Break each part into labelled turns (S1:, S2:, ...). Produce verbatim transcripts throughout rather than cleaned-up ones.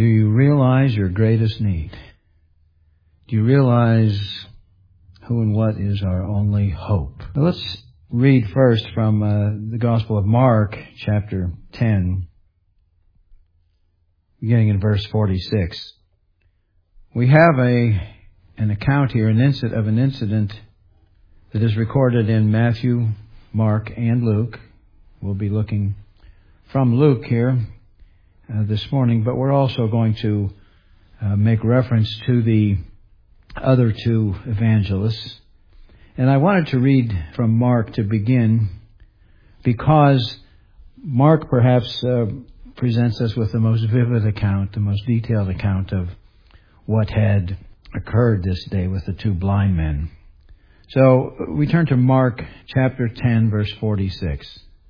S1: Do you realize your greatest need? Do you realize who and what is our only hope? Now let's read first from uh, the Gospel of Mark, chapter ten, beginning in verse forty-six. We have a an account here, an incident of an incident that is recorded in Matthew, Mark, and Luke. We'll be looking from Luke here uh, this morning, but we're also going to uh, make reference to the other two evangelists. And I wanted to read from Mark to begin because Mark perhaps uh, presents us with the most vivid account, the most detailed account of what had occurred this day with the two blind men. So we turn to Mark chapter ten, verse forty-six.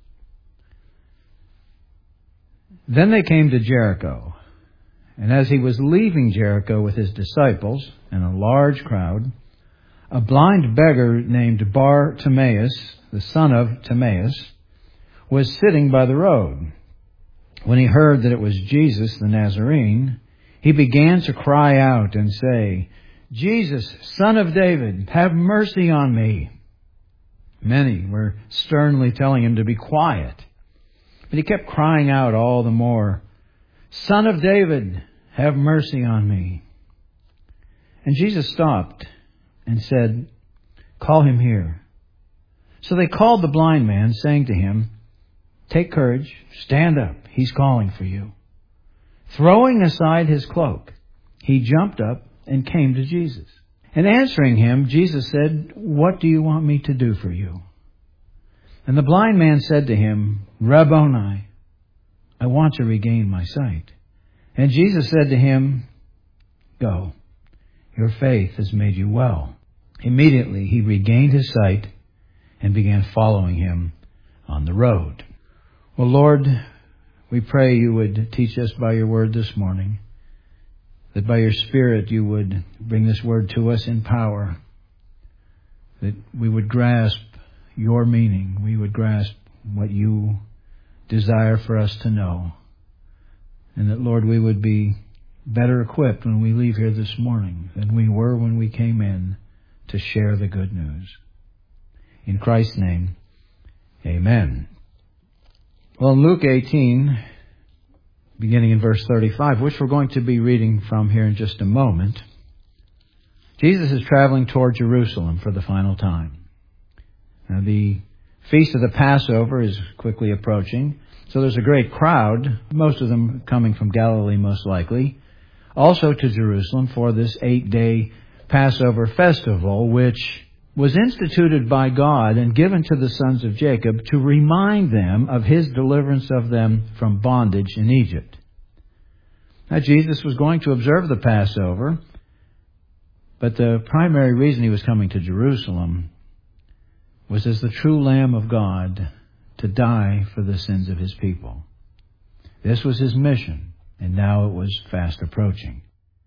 S1: Then they came to Jericho, and as he was leaving Jericho with his disciples and a large crowd, a blind beggar named Bartimaeus, the son of Timaeus, was sitting by the road. When he heard that it was Jesus the Nazarene, he began to cry out and say, "Jesus, Son of David, have mercy on me." Many were sternly telling him to be quiet, but he kept crying out all the more, "Son of David, have mercy on me." And Jesus stopped and said, "Call him here." So they called the blind man, saying to him, "Take courage, stand up, he's calling for you." Throwing aside his cloak, he jumped up and came to Jesus. And answering him, Jesus said, "What do you want me to do for you?" And the blind man said to him, "Rabboni, I want to regain my sight." And Jesus said to him, "Go, your faith has made you well." Immediately he regained his sight and began following him on the road. Well, Lord, we pray you would teach us by your word this morning, that by your Spirit you would bring this word to us in power, that we would grasp your meaning, we would grasp what you desire for us to know, and that, Lord, we would be better equipped when we leave here this morning than we were when we came in to share the good news. In Christ's name, amen. Well, in Luke eighteen, beginning in verse thirty-five, which we're going to be reading from here in just a moment, Jesus is traveling toward Jerusalem for the final time. Now, the feast of the Passover is quickly approaching, so there's a great crowd, most of them coming from Galilee most likely, also to Jerusalem for this eight-day Passover festival, which was instituted by God and given to the sons of Jacob to remind them of his deliverance of them from bondage in Egypt. Now, Jesus was going to observe the Passover, but the primary reason he was coming to Jerusalem was as the true Lamb of God to die for the sins of his people. This was his mission, and now it was fast approaching.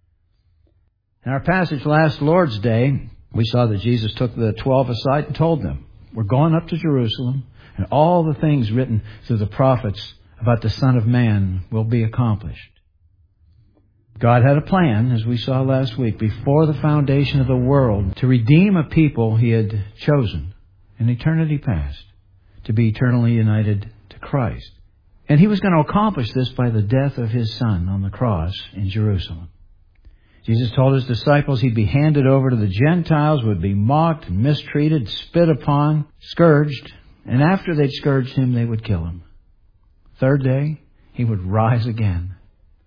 S1: In our passage last Lord's Day, we saw that Jesus took the twelve aside and told them, "We're going up to Jerusalem, and all the things written through the prophets about the Son of Man will be accomplished." God had a plan, as we saw last week, before the foundation of the world, to redeem a people he had chosen in eternity past, to be eternally united to Christ. And he was going to accomplish this by the death of his Son on the cross in Jerusalem. Jesus told his disciples he'd be handed over to the Gentiles, would be mocked, mistreated, spit upon, scourged, and after they'd scourged him, they would kill him. Third day, he would rise again.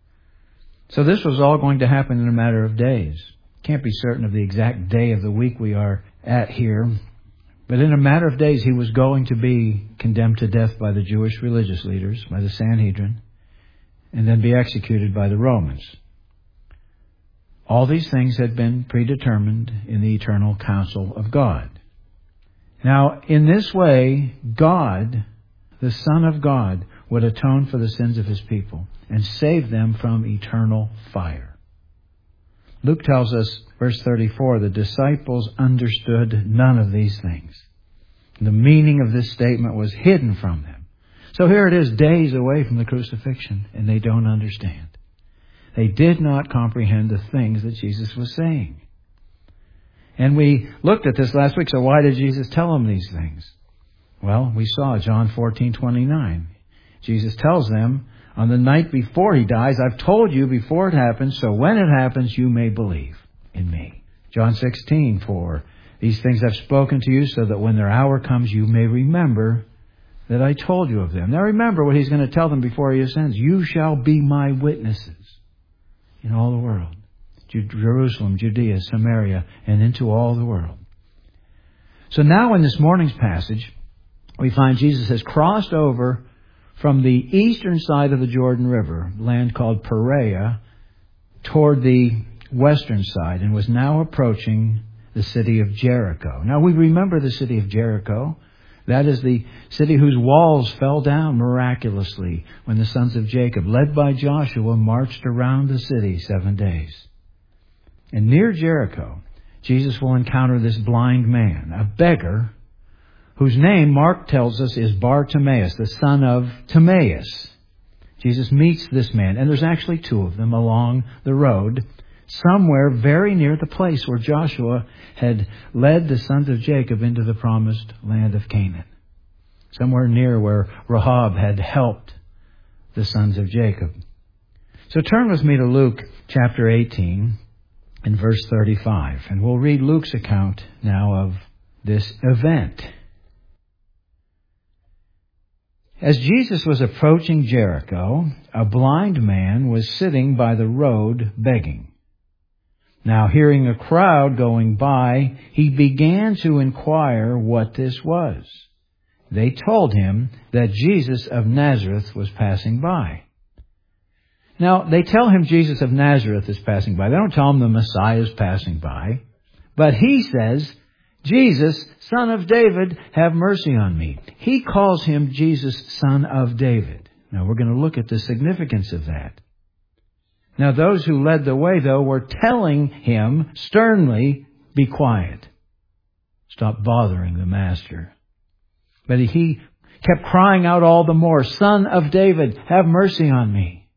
S1: So this was all going to happen in a matter of days. Can't be certain of the exact day of the week we are at here, but in a matter of days, he was going to be condemned to death by the Jewish religious leaders, by the Sanhedrin, and then be executed by the Romans. All these things had been predetermined in the eternal counsel of God. Now, in this way, God, the Son of God, would atone for the sins of his people and save them from eternal fire. Luke tells us, verse thirty-four, the disciples understood none of these things. The meaning of this statement was hidden from them. So here it is, days away from the crucifixion, and they don't understand. They did not comprehend the things that Jesus was saying. And we looked at this last week, so why did Jesus tell them these things? Well, we saw John fourteen twenty-nine. Jesus tells them, on the night before he dies, I've told you before it happens, so when it happens, you may believe in me. John sixteen four. These things I've spoken to you so that when their hour comes, you may remember that I told you of them. Now remember what he's going to tell them before he ascends. You shall be my witnesses in all the world. Jerusalem, Judea, Samaria, and into all the world. So now in this morning's passage, we find Jesus has crossed over from the eastern side of the Jordan River, land called Perea, toward the western side, and was now approaching the city of Jericho. Now we remember the city of Jericho. That is the city whose walls fell down miraculously when the sons of Jacob, led by Joshua, marched around the city seven days. And near Jericho, Jesus will encounter this blind man, a beggar, whose name, Mark tells us, is Bartimaeus, the son of Timaeus. Jesus meets this man, and there's actually two of them along the road, somewhere very near the place where Joshua had led the sons of Jacob into the promised land of Canaan. Somewhere near where Rahab had helped the sons of Jacob. So turn with me to Luke chapter eighteen and verse thirty-five, and we'll read Luke's account now of this event. As Jesus was approaching Jericho, a blind man was sitting by the road begging. Now, hearing a crowd going by, he began to inquire what this was. They told him that Jesus of Nazareth was passing by. Now, they tell him Jesus of Nazareth is passing by. They don't tell him the Messiah is passing by. But he says, Jesus, son of David, have mercy on me. He calls him Jesus, son of David. Now, we're going to look at the significance of that. Now, those who led the way, though, were telling him sternly, be quiet. Stop bothering the master. But he kept crying out all the more, Son of David, have mercy on me.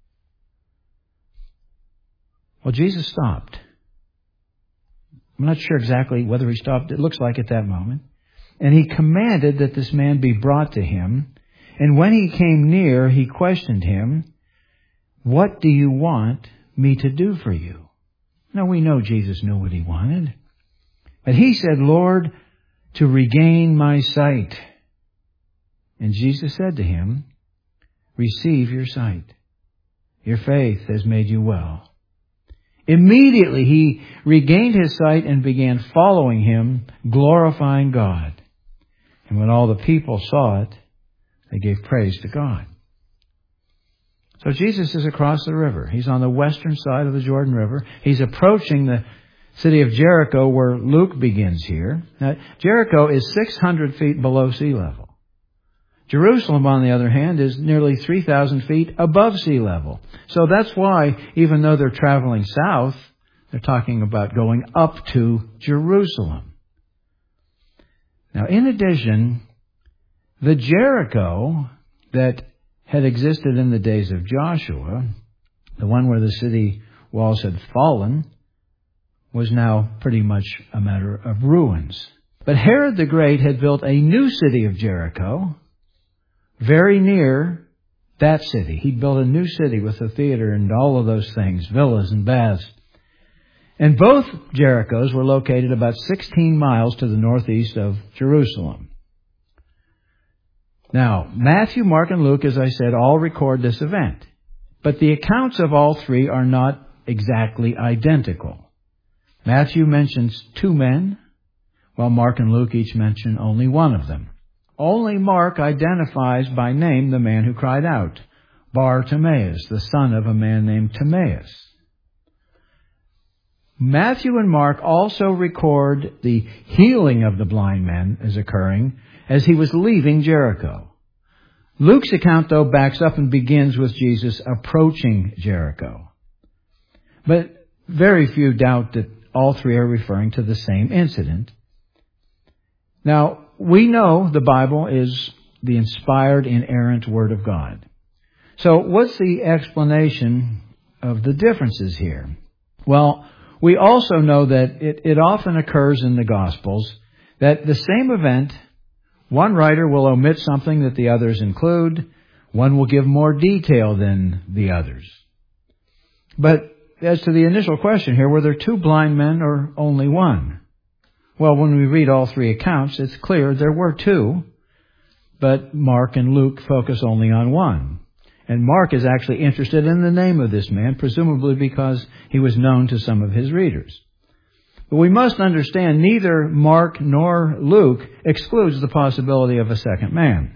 S1: Well, Jesus stopped. I'm not sure exactly whether he stopped. It looks like at that moment. And he commanded that this man be brought to him. And when he came near, he questioned him, what do you want me to do for you? Now we know Jesus knew what he wanted. But he said, Lord, to regain my sight. And Jesus said to him, receive your sight. Your faith has made you well. Immediately he regained his sight and began following him, glorifying God. And when all the people saw it, they gave praise to God. So Jesus is across the river. He's on the western side of the Jordan River. He's approaching the city of Jericho where Luke begins here. Now, Jericho is six hundred feet below sea level. Jerusalem, on the other hand, is nearly three thousand feet above sea level. So that's why, even though they're traveling south, they're talking about going up to Jerusalem. Now, in addition, the Jericho that had existed in the days of Joshua, the one where the city walls had fallen, was now pretty much a matter of ruins. But Herod the Great had built a new city of Jericho, very near that city. He built a new city with a theater and all of those things, villas and baths. And both Jerichos were located about sixteen miles to the northeast of Jerusalem. Now, Matthew, Mark, and Luke, as I said, all record this event. But the accounts of all three are not exactly identical. Matthew mentions two men, while Mark and Luke each mention only one of them. Only Mark identifies by name the man who cried out, Bartimaeus, the son of a man named Timaeus. Matthew and Mark also record the healing of the blind man as occurring as he was leaving Jericho. Luke's account, though, backs up and begins with Jesus approaching Jericho. But very few doubt that all three are referring to the same incident. Now, we know the Bible is the inspired, inerrant Word of God. So what's the explanation of the differences here? Well, we also know that it, it often occurs in the Gospels that the same event, one writer will omit something that the others include, one will give more detail than the others. But as to the initial question here, were there two blind men or only one? Well, when we read all three accounts, it's clear there were two, but Mark and Luke focus only on one. And Mark is actually interested in the name of this man, presumably because he was known to some of his readers. But we must understand neither Mark nor Luke excludes the possibility of a second man.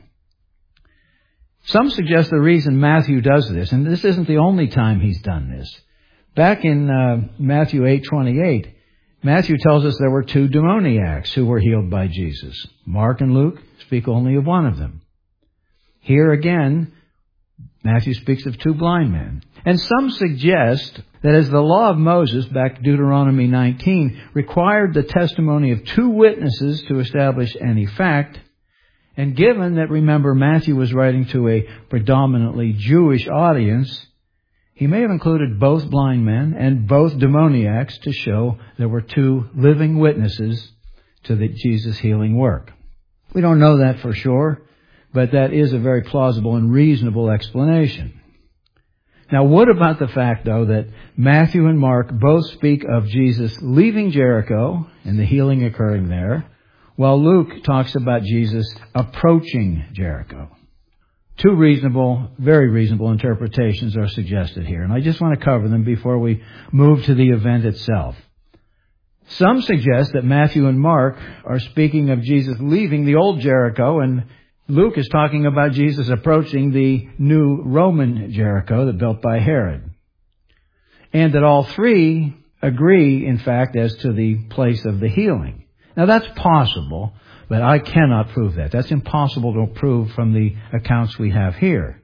S1: Some suggest the reason Matthew does this, and this isn't the only time he's done this. Back in uh, Matthew eight twenty-eight, Matthew tells us there were two demoniacs who were healed by Jesus. Mark and Luke speak only of one of them. Here again, Matthew speaks of two blind men. And some suggest that as the law of Moses, back Deuteronomy nineteen, required the testimony of two witnesses to establish any fact, and given that, remember, Matthew was writing to a predominantly Jewish audience, he may have included both blind men and both demoniacs to show there were two living witnesses to the Jesus healing work. We don't know that for sure, but that is a very plausible and reasonable explanation. Now, what about the fact, though, that Matthew and Mark both speak of Jesus leaving Jericho and the healing occurring there, while Luke talks about Jesus approaching Jericho? Two reasonable, very reasonable interpretations are suggested here, and I just want to cover them before we move to the event itself. Some suggest that Matthew and Mark are speaking of Jesus leaving the old Jericho, and Luke is talking about Jesus approaching the new Roman Jericho that built by Herod. And that all three agree, in fact, as to the place of the healing. Now, that's possible, but I cannot prove that. That's impossible to prove from the accounts we have here.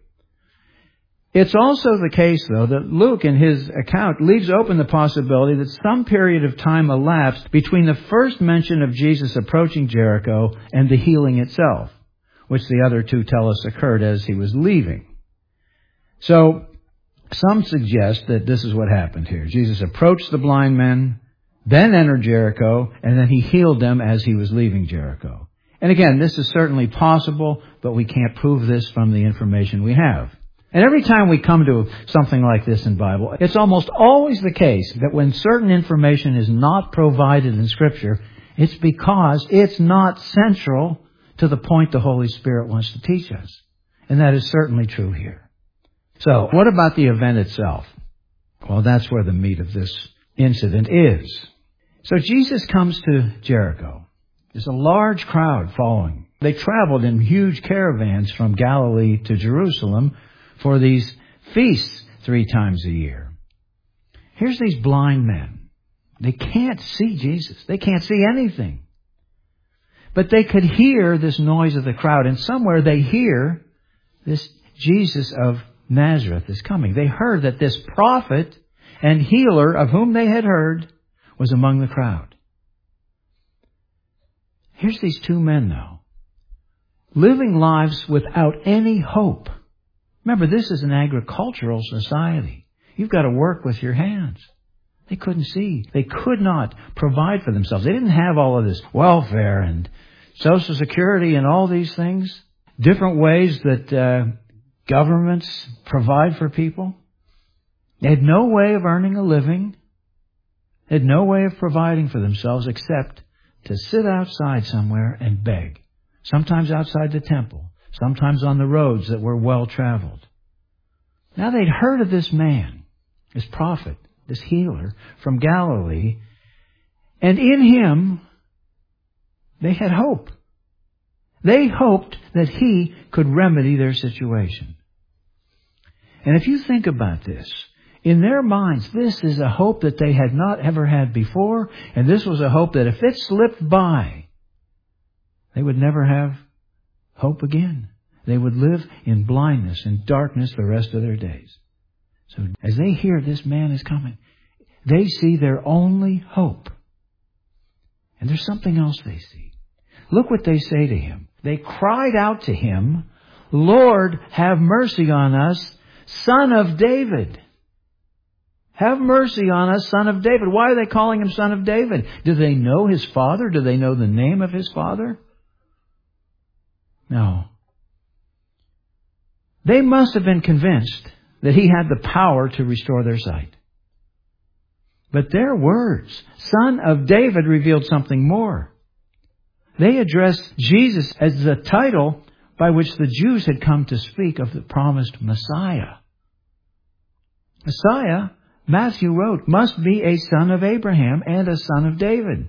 S1: It's also the case, though, that Luke, in his account, leaves open the possibility that some period of time elapsed between the first mention of Jesus approaching Jericho and the healing itself, which the other two tell us occurred as he was leaving. So, some suggest that this is what happened here. Jesus approached the blind men, then entered Jericho, and then he healed them as he was leaving Jericho. And again, this is certainly possible, but we can't prove this from the information we have. And every time we come to something like this in the Bible, it's almost always the case that when certain information is not provided in Scripture, it's because it's not central to the point the Holy Spirit wants to teach us. And that is certainly true here. So, what about the event itself? Well, that's where the meat of this incident is. So Jesus comes to Jericho. There's a large crowd following. They traveled in huge caravans from Galilee to Jerusalem for these feasts three times a year. Here's these blind men. They can't see Jesus. They can't see anything. But they could hear this noise of the crowd, and somewhere they hear this Jesus of Nazareth is coming. They heard that this prophet and healer of whom they had heard was among the crowd. Here's these two men, though, living lives without any hope. Remember, this is an agricultural society. You've got to work with your hands. They couldn't see. They could not provide for themselves. They didn't have all of this welfare and Social Security and all these things, different ways that uh, governments provide for people. They had no way of earning a living. They had no way of providing for themselves except to sit outside somewhere and beg. Sometimes outside the temple. Sometimes on the roads that were well traveled. Now they'd heard of this man, this prophet, this healer from Galilee, and in him they had hope. They hoped that he could remedy their situation. And if you think about this, in their minds, this is a hope that they had not ever had before, and this was a hope that if it slipped by, they would never have hope again. They would live in blindness and darkness the rest of their days. So as they hear this man is coming, they see their only hope. And there's something else they see. Look what they say to him. They cried out to him, "Lord, have mercy on us, Son of David." have mercy on us, Son of David. Why are they calling him Son of David? Do they know his father? Do they know the name of his father? No. They must have been convinced that he had the power to restore their sight. But their words, Son of David, revealed something more. They addressed Jesus as the title by which the Jews had come to speak of the promised Messiah. Messiah, Matthew wrote, must be a son of Abraham and a son of David.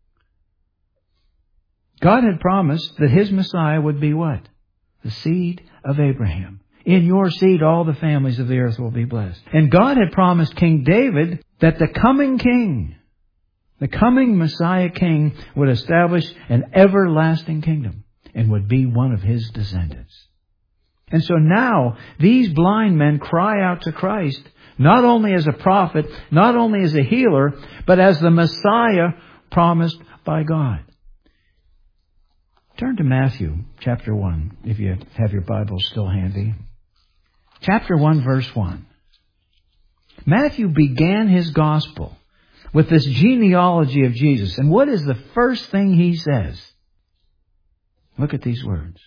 S1: God had promised that his Messiah would be what? The seed of Abraham. In your seed, all the families of the earth will be blessed. And God had promised King David that the coming king, the coming Messiah king, would establish an everlasting kingdom and would be one of his descendants. And so now, these blind men cry out to Christ, not only as a prophet, not only as a healer, but as the Messiah promised by God. Turn to Matthew chapter one, if you have your Bible still handy. Chapter one, verse one. Matthew began his gospel with this genealogy of Jesus. And what is the first thing he says? Look at these words.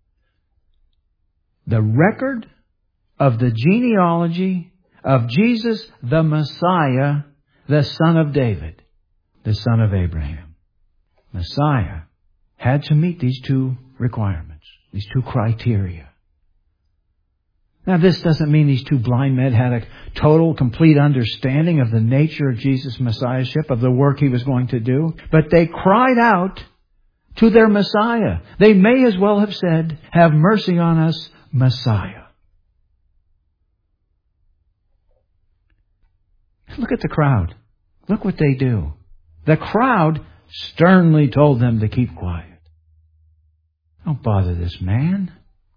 S1: The record of the genealogy of Jesus, the Messiah, the son of David, the son of Abraham. Messiah had to meet these two requirements, these two criteria. Now, this doesn't mean these two blind men had a total, complete understanding of the nature of Jesus' Messiahship, of the work he was going to do. But they cried out to their Messiah. They may as well have said, have mercy on us, Messiah. Look at the crowd. Look what they do. The crowd sternly told them to keep quiet. Don't bother this man.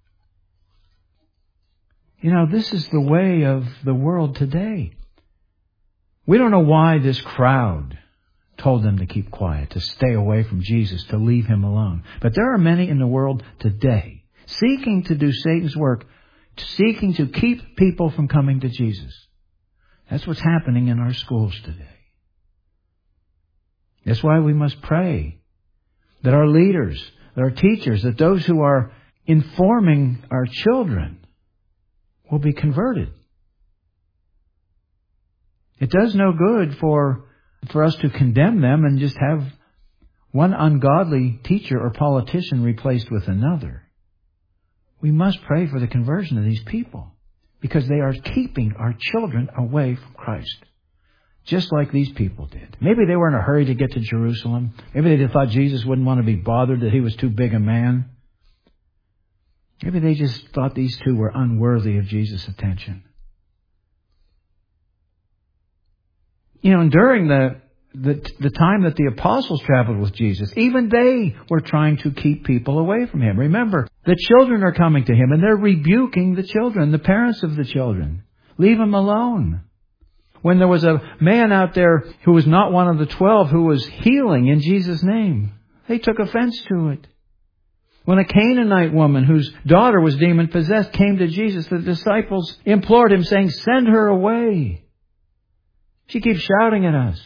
S1: You know, this is the way of the world today. We don't know why this crowd told them to keep quiet, to stay away from Jesus, to leave him alone. But there are many in the world today seeking to do Satan's work, seeking to keep people from coming to Jesus. That's what's happening in our schools today. That's why we must pray that our leaders, that our teachers, that those who are informing our children will be converted. It does no good for, for us to condemn them and just have one ungodly teacher or politician replaced with another. We must pray for the conversion of these people because they are keeping our children away from Christ. Just like these people did. Maybe they were in a hurry to get to Jerusalem. Maybe they thought Jesus wouldn't want to be bothered, that he was too big a man. Maybe they just thought these two were unworthy of Jesus' attention. You know, and during the, the, the time that the apostles traveled with Jesus, even they were trying to keep people away from him. Remember, the children are coming to him and they're rebuking the children, the parents of the children. Leave them alone. When there was a man out there who was not one of the twelve who was healing in Jesus' name, they took offense to it. When a Canaanite woman whose daughter was demon-possessed came to Jesus, the disciples implored him, saying, send her away. She keeps shouting at us.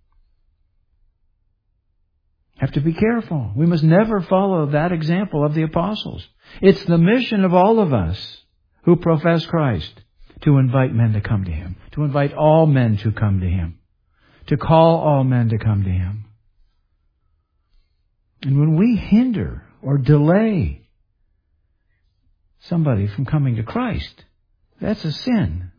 S1: Have to be careful. We must never follow that example of the apostles. It's the mission of all of us who profess Christ to invite men to come to him, to invite all men to come to him, to call all men to come to him. And when we hinder or delay somebody from coming to Christ, that's a sin.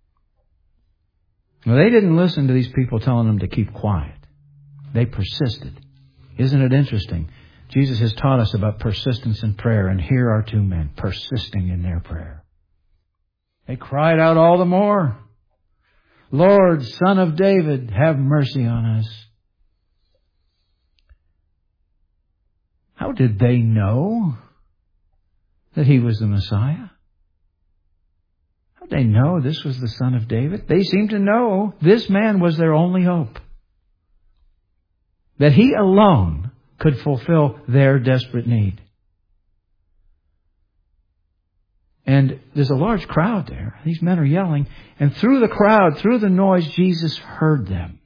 S1: Well, they didn't listen to these people telling them to keep quiet. They persisted. Isn't it interesting? Jesus has taught us about persistence in prayer, and here are two men persisting in their prayer. They cried out all the more, Lord, Son of David, have mercy on us. How did they know that he was the Messiah? How did they know this was the Son of David? They seemed to know this man was their only hope. That he alone could fulfill their desperate need. And there's a large crowd there. These men are yelling. And through the crowd, through the noise, Jesus heard them.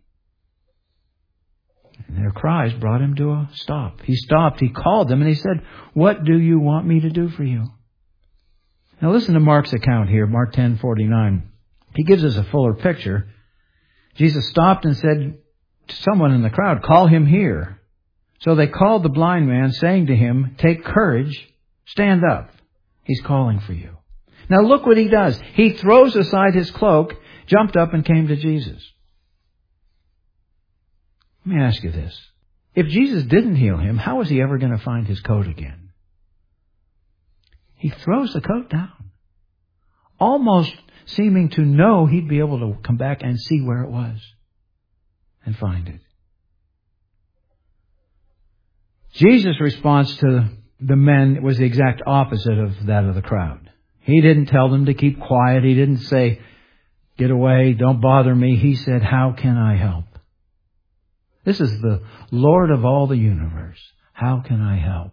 S1: And their cries brought him to a stop. He stopped. He called them and he said, "What do you want me to do for you?" Now listen to Mark's account here, Mark ten forty-nine. He gives us a fuller picture. Jesus stopped and said to someone in the crowd, "Call him here." So they called the blind man, saying to him, "Take courage, stand up. He's calling for you." Now look what he does. He throws aside his cloak, jumped up and came to Jesus. Let me ask you this. If Jesus didn't heal him, how was he ever going to find his coat again? He throws the coat down, almost seeming to know he'd be able to come back and see where it was and find it. Jesus' response to the men was the exact opposite of that of the crowd. He didn't tell them to keep quiet. He didn't say, "Get away, don't bother me." He said, "How can I help?" This is the Lord of all the universe. How can I help?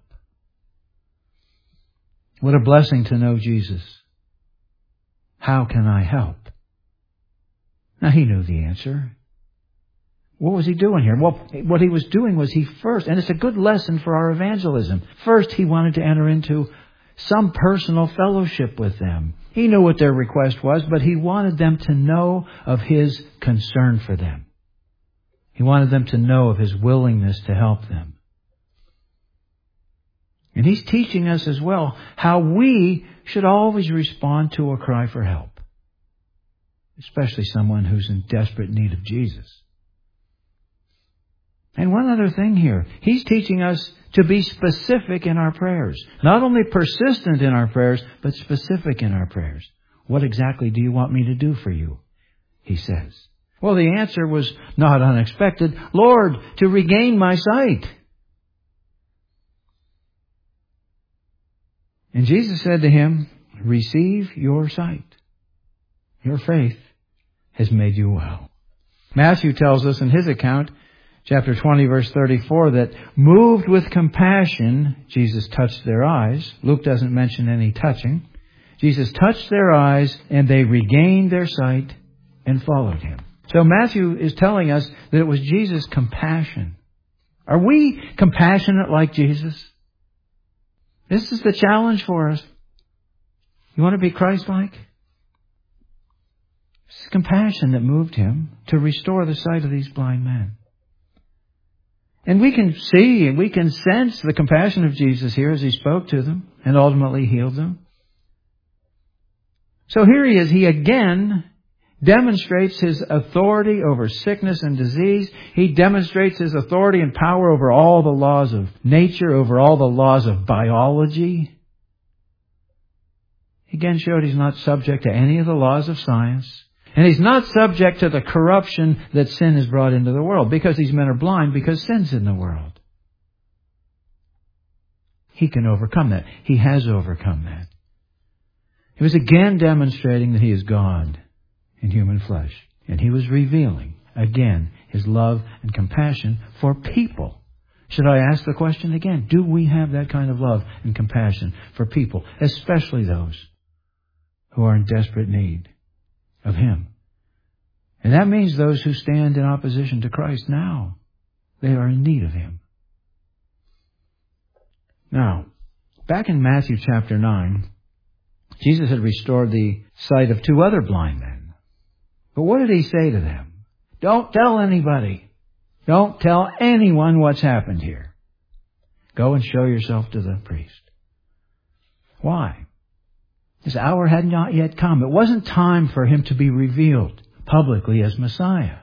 S1: What a blessing to know Jesus. How can I help? Now he knew the answer. What was he doing here? Well, what he was doing was he first, and it's a good lesson for our evangelism. First, he wanted to enter into some personal fellowship with them. He knew what their request was, but he wanted them to know of his concern for them. He wanted them to know of his willingness to help them. And he's teaching us as well how we should always respond to a cry for help, especially someone who's in desperate need of Jesus. And one other thing here, he's teaching us to be specific in our prayers. Not only persistent in our prayers, but specific in our prayers. What exactly do you want me to do for you? He says. Well, the answer was not unexpected. "Lord, to regain my sight." And Jesus said to him, "Receive your sight. Your faith has made you well." Matthew tells us in his account, chapter twenty, verse thirty-four, that moved with compassion, Jesus touched their eyes. Luke doesn't mention any touching. Jesus touched their eyes and they regained their sight and followed him. So Matthew is telling us that it was Jesus' compassion. Are we compassionate like Jesus? This is the challenge for us. You want to be Christ-like? It's compassion that moved him to restore the sight of these blind men. And we can see and we can sense the compassion of Jesus here as he spoke to them and ultimately healed them. So here he is. He again demonstrates his authority over sickness and disease. He demonstrates his authority and power over all the laws of nature, over all the laws of biology. He again showed he's not subject to any of the laws of science. And he's not subject to the corruption that sin has brought into the world, because these men are blind because sin's in the world. He can overcome that. He has overcome that. He was again demonstrating that he is God in human flesh. And he was revealing, again, his love and compassion for people. Should I ask the question again? Do we have that kind of love and compassion for people, especially those who are in desperate need of him? And that means those who stand in opposition to Christ now. They are in need of him. Now, back in Matthew chapter nine, Jesus had restored the sight of two other blind men. But what did he say to them? Don't tell anybody. Don't tell anyone what's happened here. Go and show yourself to the priest. Why? His hour had not yet come. It wasn't time for him to be revealed publicly as Messiah.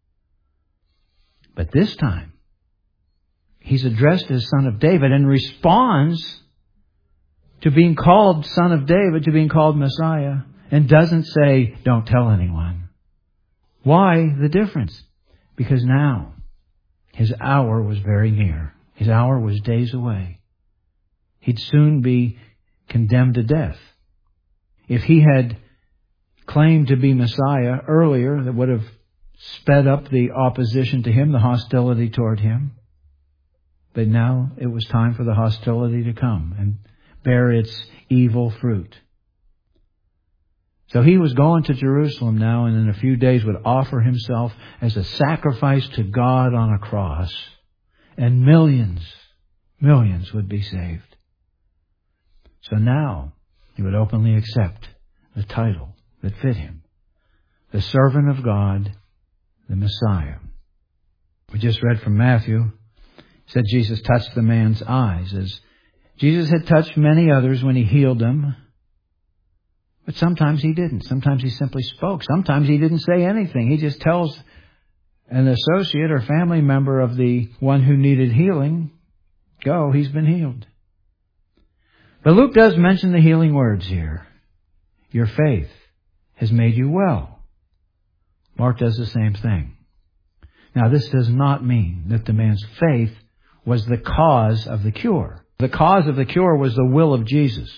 S1: But this time, he's addressed as Son of David and responds to being called Son of David, to being called Messiah, and doesn't say, don't tell anyone. Why the difference? Because now his hour was very near. His hour was days away. He'd soon be condemned to death. If he had claimed to be Messiah earlier, that would have sped up the opposition to him, the hostility toward him. But now it was time for the hostility to come and bear its evil fruit. So he was going to Jerusalem now, and in a few days would offer himself as a sacrifice to God on a cross. And millions, millions would be saved. So now he would openly accept the title that fit him. The servant of God, the Messiah. We just read from Matthew. It said Jesus touched the man's eyes, as Jesus had touched many others when he healed them. But sometimes he didn't. Sometimes he simply spoke. Sometimes he didn't say anything. He just tells an associate or family member of the one who needed healing, go, he's been healed. But Luke does mention the healing words here. Your faith has made you well. Mark does the same thing. Now, this does not mean that the man's faith was the cause of the cure. The cause of the cure was the will of Jesus.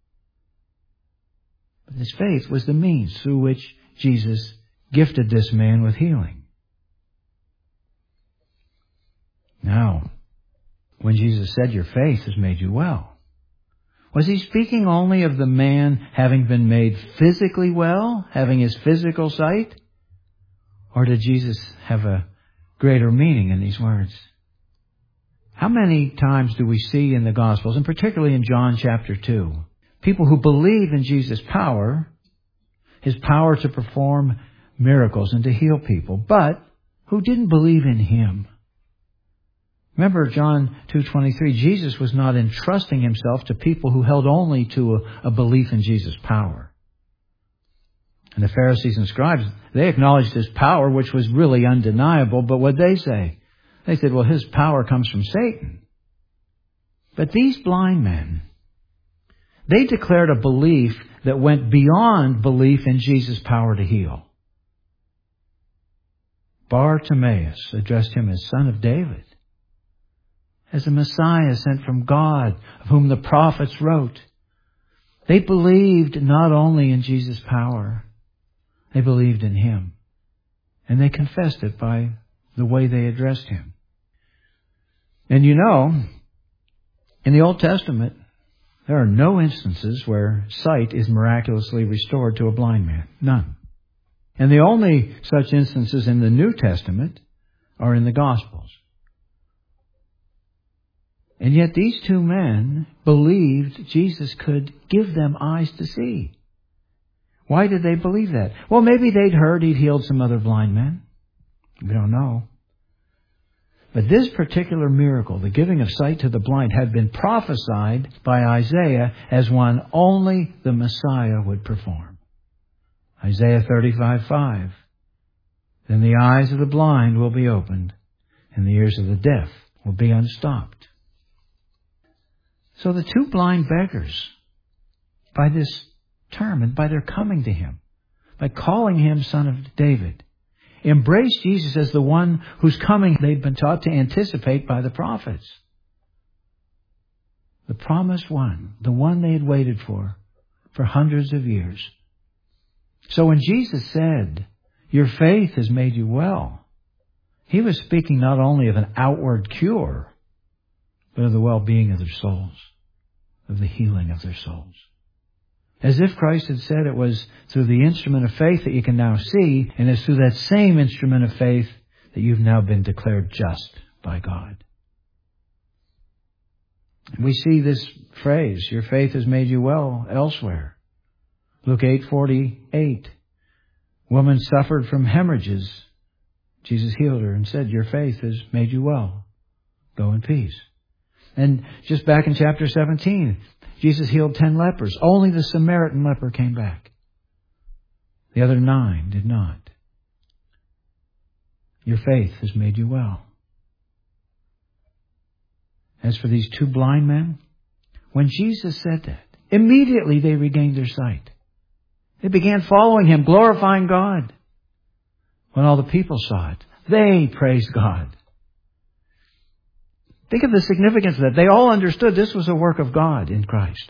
S1: But his faith was the means through which Jesus gifted this man with healing. Now, when Jesus said, your faith has made you well, was he speaking only of the man having been made physically well, having his physical sight? Or did Jesus have a greater meaning in these words? How many times do we see in the Gospels, and particularly in John chapter two, people who believe in Jesus' power, his power to perform miracles and to heal people, but who didn't believe in him? Remember John two twenty-three, Jesus was not entrusting himself to people who held only to a, a belief in Jesus' power. And the Pharisees and scribes, they acknowledged his power, which was really undeniable, but what did they say? They said, well, his power comes from Satan. But these blind men, they declared a belief that went beyond belief in Jesus' power to heal. Bartimaeus addressed him as Son of David, as a Messiah sent from God, of whom the prophets wrote. They believed not only in Jesus' power, they believed in him. And they confessed it by the way they addressed him. And you know, in the Old Testament, there are no instances where sight is miraculously restored to a blind man. None. And the only such instances in the New Testament are in the Gospels. And yet these two men believed Jesus could give them eyes to see. Why did they believe that? Well, maybe they'd heard he'd healed some other blind men. We don't know. But this particular miracle, the giving of sight to the blind, had been prophesied by Isaiah as one only the Messiah would perform. Isaiah thirty-five five. Then the eyes of the blind will be opened, and the ears of the deaf will be unstopped. So the two blind beggars, by this term and by their coming to him, by calling him Son of David, embraced Jesus as the one whose coming they'd been taught to anticipate by the prophets. The promised one, the one they had waited for, for hundreds of years. So when Jesus said, your faith has made you well, he was speaking not only of an outward cure, but of the well-being of their souls, of the healing of their souls. As if Christ had said it was through the instrument of faith that you can now see, and it's through that same instrument of faith that you've now been declared just by God. We see this phrase, your faith has made you well, elsewhere. Luke eight forty-eight. Woman suffered from hemorrhages. Jesus healed her and said, your faith has made you well. Go in peace. And just back in chapter seventeen, Jesus healed ten lepers. Only the Samaritan leper came back. The other nine did not. Your faith has made you well. As for these two blind men, when Jesus said that, immediately they regained their sight. They began following him, glorifying God. When all the people saw it, they praised God. Think of the significance of that. They all understood this was a work of God in Christ.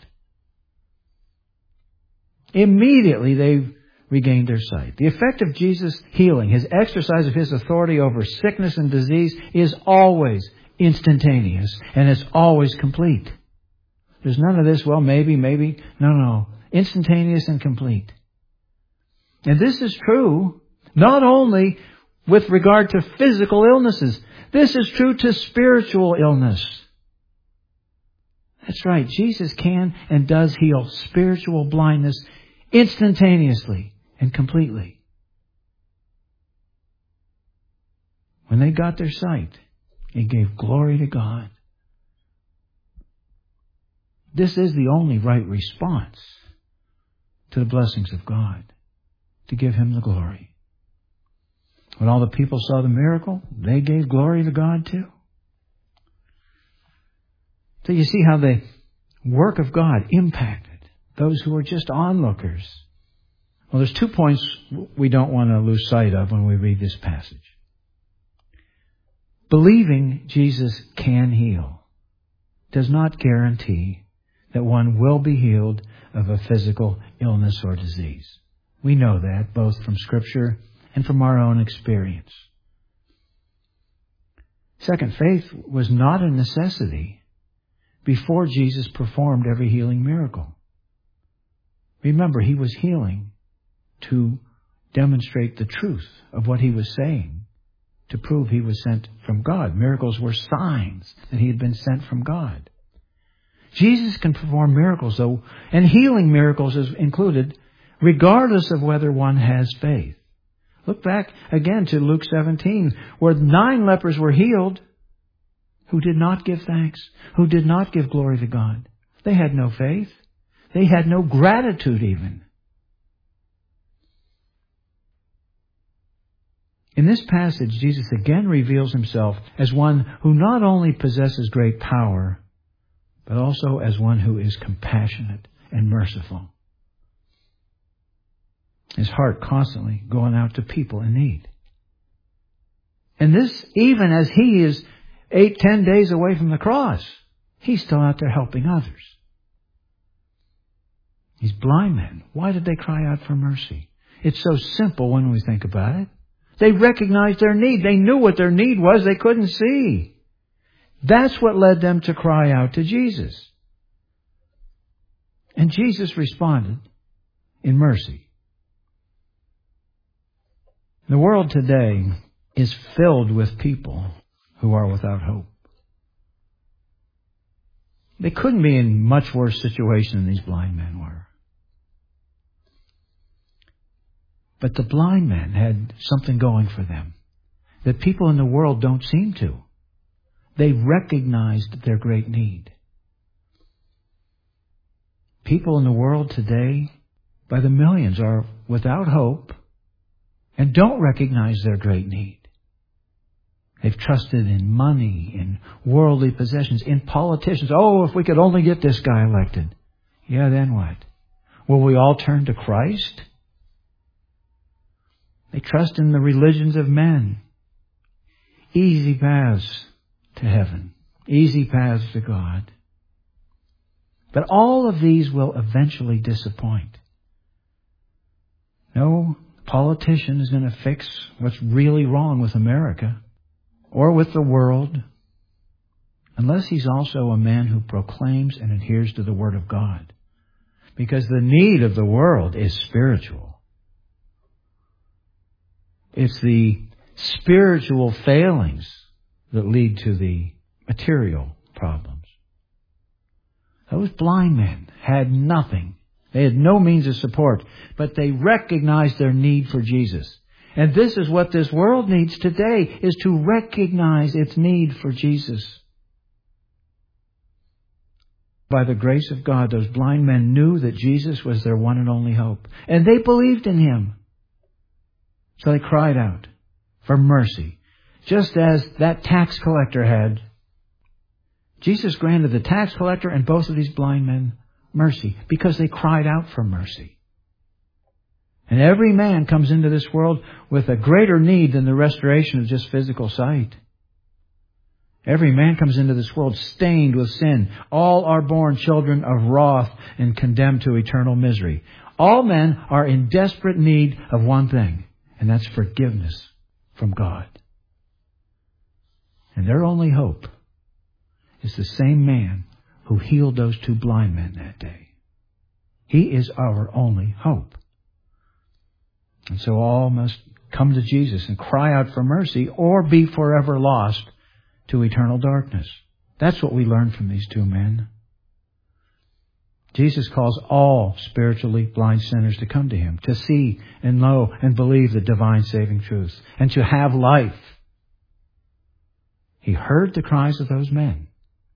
S1: Immediately they regained their sight. The effect of Jesus' healing, his exercise of his authority over sickness and disease, is always instantaneous, and it's always complete. There's none of this, well, maybe, maybe. No, no. Instantaneous and complete. And this is true not only with regard to physical illnesses. This is true to spiritual illness. That's right. Jesus can and does heal spiritual blindness instantaneously and completely. When they got their sight, it gave glory to God. This is the only right response to the blessings of God, to give Him the glory. When all the people saw the miracle, they gave glory to God too. So you see how the work of God impacted those who were just onlookers. Well, there's two points we don't want to lose sight of when we read this passage. Believing Jesus can heal does not guarantee that one will be healed of a physical illness or disease. We know that both from Scripture and from our own experience. Second, faith was not a necessity before Jesus performed every healing miracle. Remember, He was healing to demonstrate the truth of what He was saying, to prove He was sent from God. Miracles were signs that He had been sent from God. Jesus can perform miracles, though, and healing miracles is included, regardless of whether one has faith. Look back again to Luke seventeen, where nine lepers were healed who did not give thanks, who did not give glory to God. They had no faith. They had no gratitude even. In this passage, Jesus again reveals Himself as one who not only possesses great power, but also as one who is compassionate and merciful. His heart constantly going out to people in need. And this, even as He is eight, ten days away from the cross, He's still out there helping others. These blind men, why did they cry out for mercy? It's so simple when we think about it. They recognized their need. They knew what their need was. They couldn't see. That's what led them to cry out to Jesus. And Jesus responded in mercy. The world today is filled with people who are without hope. They couldn't be in much worse situation than these blind men were. But the blind men had something going for them that people in the world don't seem to. They recognized their great need. People in the world today, by the millions, are without hope and don't recognize their great need. They've trusted in money, in worldly possessions, in politicians. Oh, if we could only get this guy elected. Yeah, then what? Will we all turn to Christ? They trust in the religions of men. Easy paths to heaven. Easy paths to God. But all of these will eventually disappoint. No politician is going to fix what's really wrong with America or with the world unless he's also a man who proclaims and adheres to the Word of God. Because the need of the world is spiritual. It's the spiritual failings that lead to the material problems. Those blind men had nothing. They had no means of support, but they recognized their need for Jesus. And this is what this world needs today, is to recognize its need for Jesus. By the grace of God, those blind men knew that Jesus was their one and only hope. And they believed in Him. So they cried out for mercy, just as that tax collector had. Jesus granted the tax collector and both of these blind men mercy because they cried out for mercy. And every man comes into this world with a greater need than the restoration of just physical sight. Every man comes into this world stained with sin. All are born children of wrath and condemned to eternal misery. All men are in desperate need of one thing, and that's forgiveness from God. And their only hope is the same man who healed those two blind men that day. He is our only hope. And so all must come to Jesus and cry out for mercy or be forever lost to eternal darkness. That's what we learn from these two men. Jesus calls all spiritually blind sinners to come to Him, to see and know and believe the divine saving truth, and to have life. He heard the cries of those men.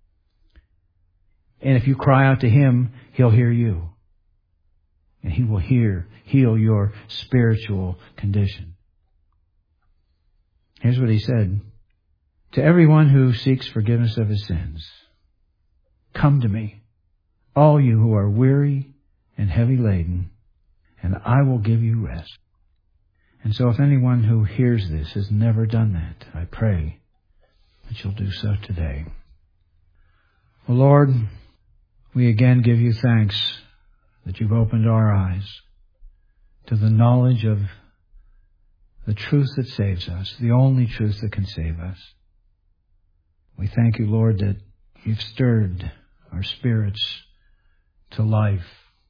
S1: And if you cry out to Him, He'll hear you. And He will hear, heal your spiritual condition. Here's what He said. To everyone who seeks forgiveness of his sins, come to me, all you who are weary and heavy laden, and I will give you rest. And so if anyone who hears this has never done that, I pray that you'll do so today. Well, Lord, we again give you thanks that you've opened our eyes to the knowledge of the truth that saves us, the only truth that can save us. We thank you, Lord, that you've stirred our spirits to life,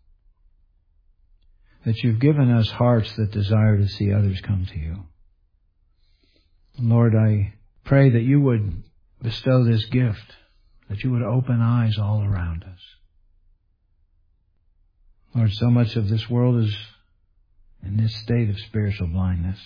S1: that you've given us hearts that desire to see others come to you. Lord, I pray that you would bestow this gift, that you would open eyes all around us. Lord, so much of this world is in this state of spiritual blindness.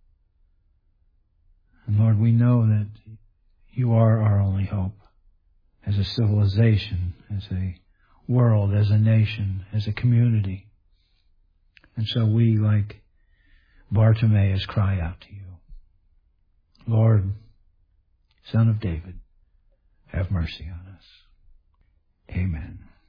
S1: And Lord, we know that you are our only hope as a civilization, as a world, as a nation, as a community. And so we, like Bartimaeus, cry out to you. Lord, Son of David, have mercy on us. Amen.